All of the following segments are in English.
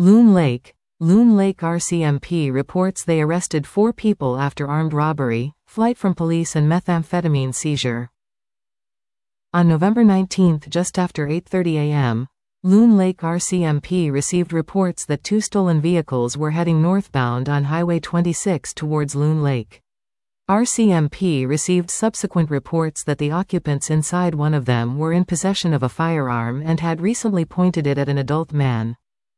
Loon Lake RCMP reports they arrested 4 people after armed robbery, flight from police and methamphetamine seizure. On November 19, just after 8:30 a.m., Loon Lake RCMP received reports that 2 stolen vehicles were heading northbound on Highway 26 towards Loon Lake. RCMP received subsequent reports that the occupants inside one of them were in possession of a firearm and had recently pointed it at an adult man.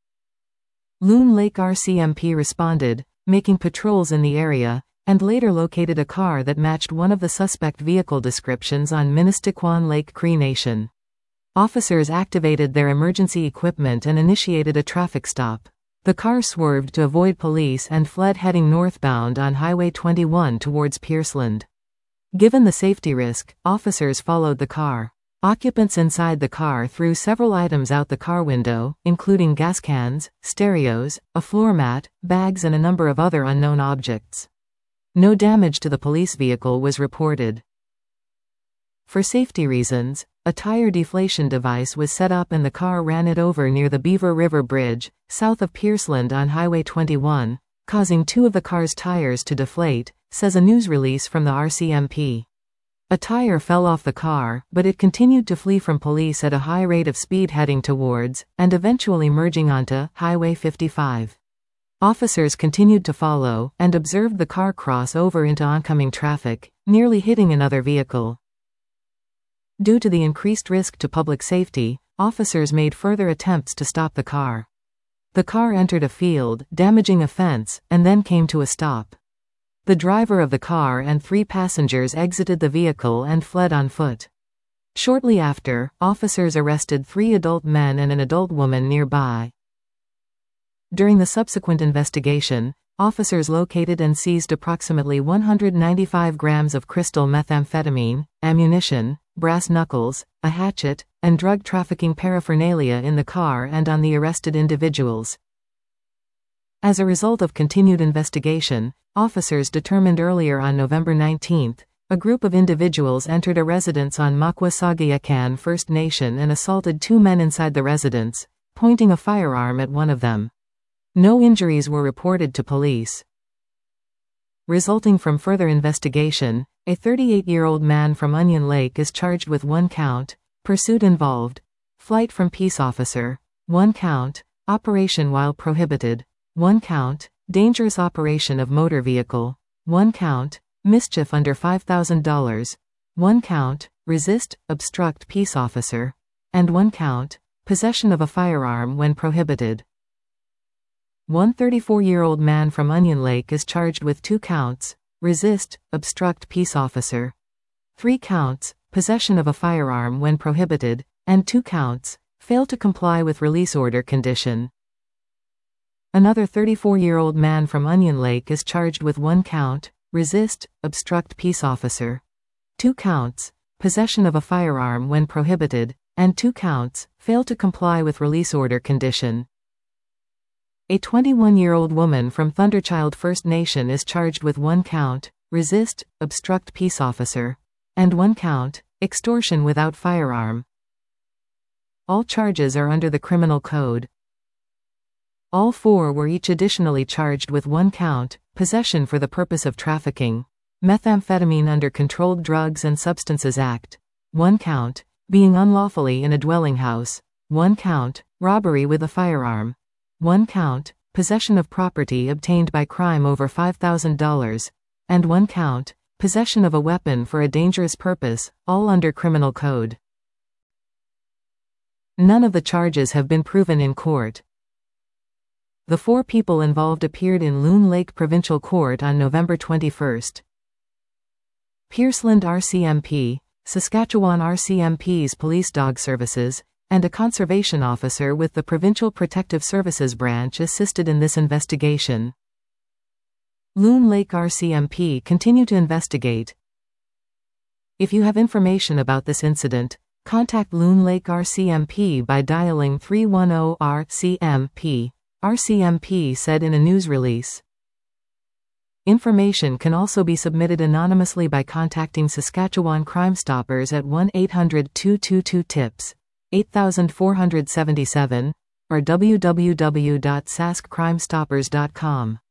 Loon Lake RCMP responded, making patrols in the area, and later located a car that matched one of the suspect vehicle descriptions on Minnistaquan Lake Cree Nation. Officers activated their emergency equipment and initiated a traffic stop. The car swerved to avoid police and fled heading northbound on Highway 21 towards Pierceland. Given the safety risk, officers followed the car. Occupants inside the car threw several items out the car window, including gas cans, stereos, a floor mat, bags and a number of other unknown objects. No damage to the police vehicle was reported. For safety reasons, a tire deflation device was set up and the car ran it over near the Beaver River Bridge, south of Pierceland on Highway 21, causing 2 of the car's tires to deflate, says a news release from the RCMP. A tire fell off the car, but it continued to flee from police at a high rate of speed heading towards, and eventually merging onto, Highway 55. Officers continued to follow, and observed the car cross over into oncoming traffic, nearly hitting another vehicle. Due to the increased risk to public safety, officers made further attempts to stop the car. The car entered a field, damaging a fence, and then came to a stop. The driver of the car and 3 passengers exited the vehicle and fled on foot. Shortly after, officers arrested 3 adult men and an adult woman nearby. During the subsequent investigation, officers located and seized approximately 195 grams of crystal methamphetamine, ammunition, brass knuckles, a hatchet, and drug trafficking paraphernalia in the car and on the arrested individuals. As a result of continued investigation, officers determined earlier on November 19, a group of individuals entered a residence on Makwasagayakan First Nation and assaulted 2 men inside the residence, pointing a firearm at one of them. No injuries were reported to police. Resulting from further investigation, a 38-year-old man from Onion Lake is charged with 1 count, pursuit involved, flight from peace officer, 1 count, operation while prohibited, 1 count, dangerous operation of motor vehicle, 1 count, mischief under $5,000, 1 count, resist, obstruct peace officer, and 1 count, possession of a firearm when prohibited. One 34-year-old man from Onion Lake is charged with 2 counts, resist, obstruct peace officer, 3 counts, possession of a firearm when prohibited, and 2 counts, fail to comply with release order condition. Another 34-year-old man from Onion Lake is charged with 1 count, resist, obstruct peace officer, 2 counts, possession of a firearm when prohibited, and 2 counts, fail to comply with release order condition. A 21-year-old woman from Thunderchild First Nation is charged with 1 count, resist, obstruct peace officer, and 1 count, extortion without firearm. All charges are under the Criminal Code. All 4 were each additionally charged with 1 count, possession for the purpose of trafficking, methamphetamine under Controlled Drugs and Substances Act, 1 count, being unlawfully in a dwelling house, 1 count, robbery with a firearm, 1 count, possession of property obtained by crime over $5,000, and 1 count, possession of a weapon for a dangerous purpose, all under Criminal Code. None of the charges have been proven in court. The 4 people involved appeared in Loon Lake Provincial Court on November 21. Pierceland RCMP, Saskatchewan RCMP's Police Dog Services, and a conservation officer with the Provincial Protective Services Branch assisted in this investigation. Loon Lake RCMP continue to investigate. If you have information about this incident, contact Loon Lake RCMP by dialing 310-RCMP, RCMP said in a news release. Information can also be submitted anonymously by contacting Saskatchewan Crime Stoppers at 1-800-222-TIPS. 8477, or www.saskcrimestoppers.com.